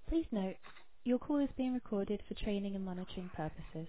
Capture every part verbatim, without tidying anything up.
Please note, your call is being recorded for training and monitoring purposes.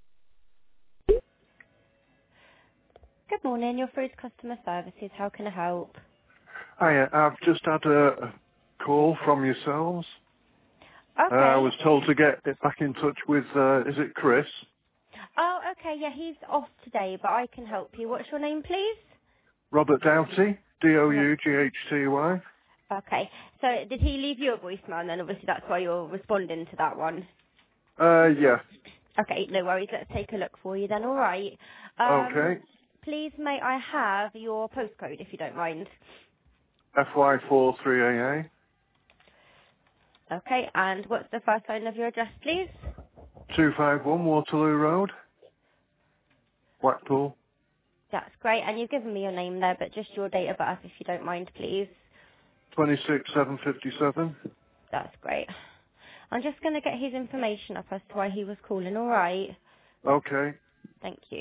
Good morning, you're through to customer services. How can I help? Hi, I've just had a a call from yourselves. Uh, I Okay. was told to get back in touch with, uh, is it Chris? Oh, okay, yeah, he's off today, but I can help you. What's your name, please? Robert Doughty, D O Rob. U G H T Y. Okay, so did he leave you a voicemail, and then obviously that's why you're responding to that one? Uh, yeah. Okay, no worries, let's take a look for you then, alright. Um, Okay. please may I have your postcode, if you don't mind? F Y four three A A. Okay, and what's the first line of your address, please? two five one Waterloo Road, Blackpool. That's great, and you've given me your name there, but just your date of birth, if you don't mind, please. twenty-six seven fifty-seven. That's great. I'm just going to get his information up as to why he was calling, alright? Okay. Thank you.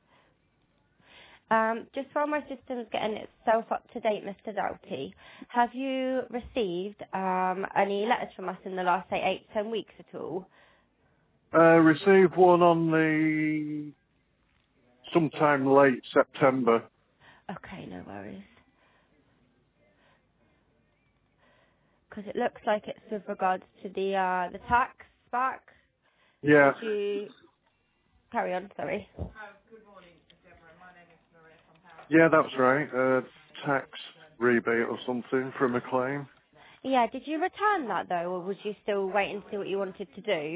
Um, just while my system's getting itself up to date, Mister Doughty, have you received um, any letters from us in the last, say, eight, ten weeks at all? Uh, received one on the, sometime late September. Okay, no worries. Because it looks like it's with regards to the uh, the tax back. Yeah. Did you... Carry on, sorry. Yeah, that's right. Uh, tax rebate or something from a claim. Yeah, did you return that, though, or was you still waiting to see what you wanted to do?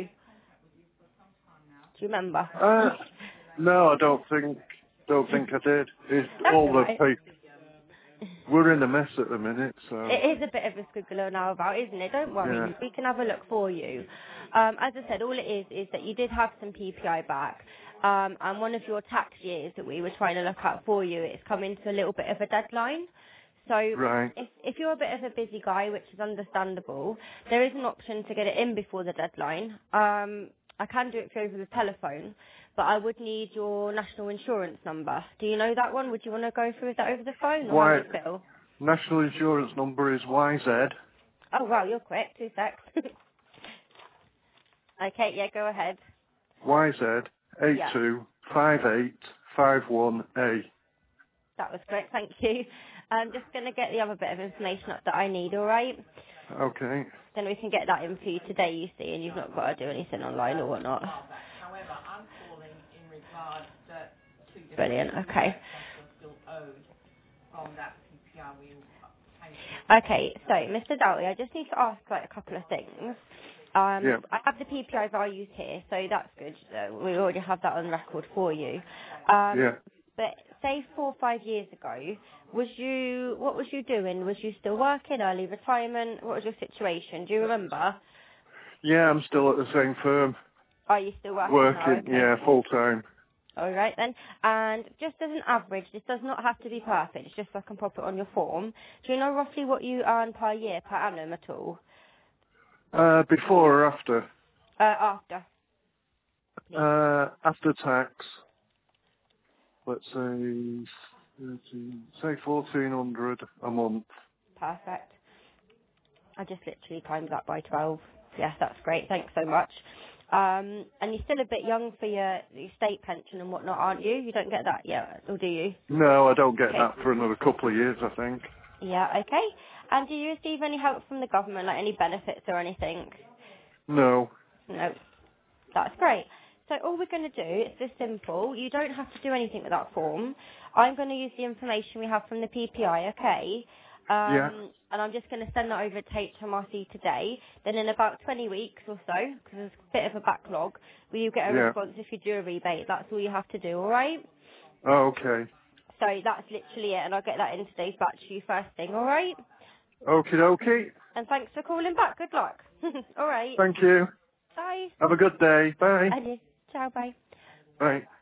Do you remember? Uh, no, I don't think, don't think I did. It's That's all the alright. people. We're in a mess at the minute, so, It is a bit of a squiggler now about, isn't it? Don't worry, yeah. 'cause we can have a look for you. Um, as I said, all it is is that you did have some P P I back, um, and one of your tax years that we were trying to look at for you, it's come into a little bit of a deadline. So Right, if, if you're a bit of a busy guy, which is understandable, there is an option to get it in before the deadline. Um, I can do it for you over the telephone, but I would need your national insurance number. Do you know that one? Would you want to go through that over the phone, or how do why, you feel? national insurance number is Y Z, Oh, wow, you're quick. Two secs. Okay, yeah, go ahead. Y Z eight Yeah, two five eight five one A. that was quick. Thank you. I'm just going to get the other bit of information up that I need, all right? Okay. Then we can get that in for you today, you see, and you've not got to do anything online or whatnot. Brilliant, okay. Okay, so, Mister Doughty, I just need to ask, like, a couple of things. Um, Yeah, I have the P P I values here, so that's good. Uh, we already have that on record for you. Um, yeah. but say four or five years ago, was you, what was you doing? Was you still working, early retirement? What was your situation? Do you remember? Yeah, I'm still at the same firm. Are you still working now? Working, Okay. yeah, full time. All right then. And just as an average, this does not have to be perfect. It's just so I can pop it on your form. Do you know roughly what you earn per year, per annum at all? Uh, before or after? Uh, after, please. Uh, after tax, let's say, thirteen, say fourteen hundred a month. Perfect. I just literally timed that by twelve. Yes, that's great. Thanks so much. Um, and you're still a bit young for your, your state pension and whatnot, aren't you? You don't get that yet, or do you? No, I don't get Okay. that for another couple of years, I think. Yeah, okay. And do you receive any help from the government, like any benefits or anything? No. No. That's great. So all we're going to do, it's this simple. You don't have to do anything with that form. I'm going to use the information we have from the P P I, okay? Yeah, Um, and I'm just going to send that over to H M R C today. Then in about twenty weeks or so, because there's a bit of a backlog, will you get a yeah. response if you do a rebate? That's all you have to do, alright? Oh, okay. So that's literally it, and I'll get that in today's batch for you first thing, alright? Okie dokie. And thanks for calling back. Good luck. alright. Thank you. Bye. Have a good day. Bye. Adieu. Ciao, bye. Bye.